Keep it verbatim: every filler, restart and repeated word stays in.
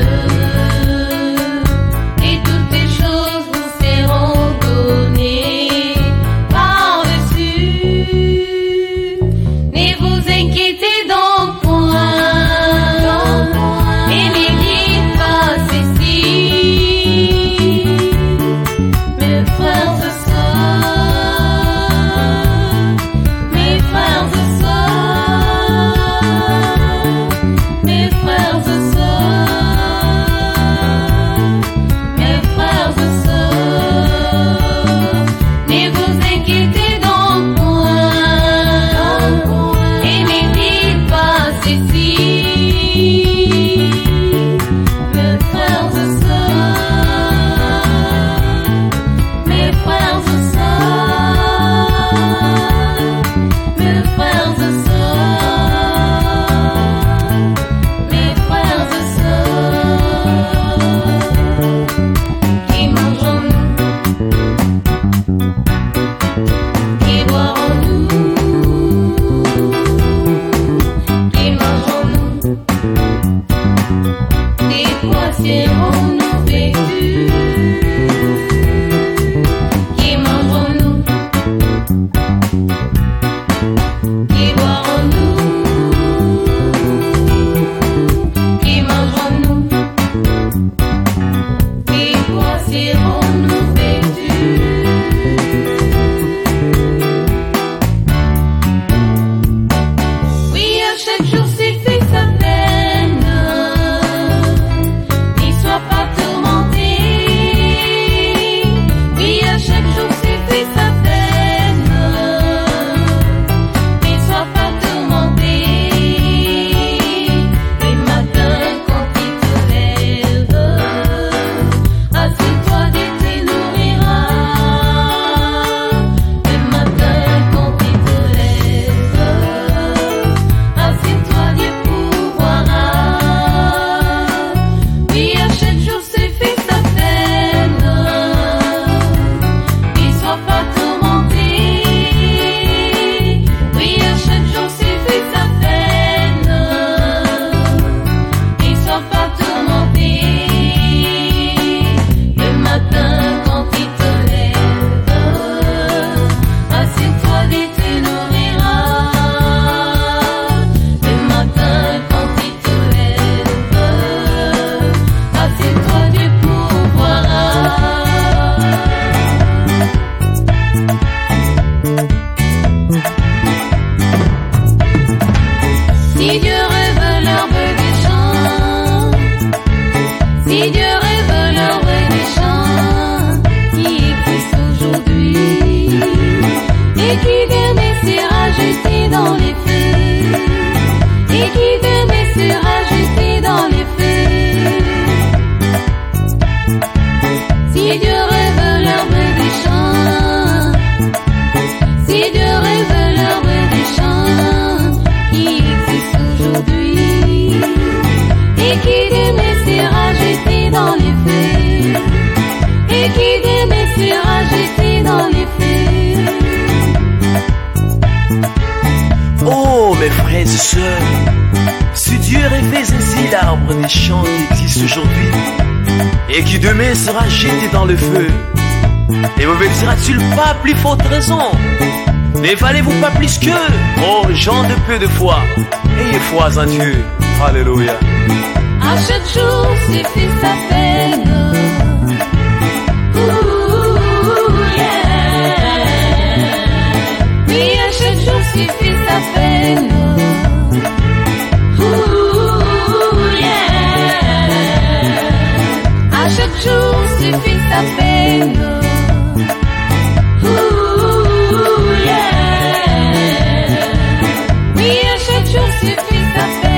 et toutes les choses vous seront données par-dessus. Ne vous inquiétez donc point, et ne dites pas ceci, mes frères et sœurs, mes frères et sœurs, mes frères et sœurs, mes frères et sœurs, ne vous inquiétez donc point, et ne dites pas ceci, mes frères et sœurs, mes frères et sœurs, mes frères et sœurs, mes frères et sœurs, qui mangeons-nous, qui boirons-nous, qui mangeons-nous, de quoi serons-nous vêtus, qui mangerons-nous, qui boirons-nous, qui mangerons-nous, de quoi serons-nous vêtus. Oui, à chaque jour suffit sa peine, n'y sois pas tourmenté. Oui, à chaque jour suffit sa peine, n'y sois pas tourmenté. Le matin quand il te lève, assieds-toi et te nourriras. Le matin quand il te lève, assieds-toi et pourvoiras. Oui, à chaque jour suffit sa peine, n'y sois pas tourmenté. Oui, à chaque jour suffit sa peine, n'y sois pas tourmenté. Le matin quand il te lève, assieds-toi et te nourriras. Le matin quand il te lève, assieds-toi et pourvoiras. Si Dieu rêve l'herbe des champs, si Dieu rêve l'herbe des champs qui existe aujourd'hui et qui demain sera jeté dans les feux, et qui demain sera jeté dans les feux. Si Dieu rêve l'herbe des champs, si Dieu rêve l'herbe des champs qui existe aujourd'hui et qui demain sera jeté dans les feux, et qui demain sera jeté dans les feux. Oh, mes frères et sœurs, si Dieu rêvait ainsi l'arbre des champs qui existe aujourd'hui et qui demain sera jeté dans le feu, ne vous dira-t-il pas plus forte raison? Ne valez-vous pas plus que, oh gens de peu de foi, ayez foi en Dieu. Alléluia. À chaque jour suffit sa peine. Ouh, yeah. Oui, à chaque jour suffit sa peine. Ouh, yeah. À chaque jour suffit sa peine. Ouh, yeah. Oui, à chaque jour suffit sa peine.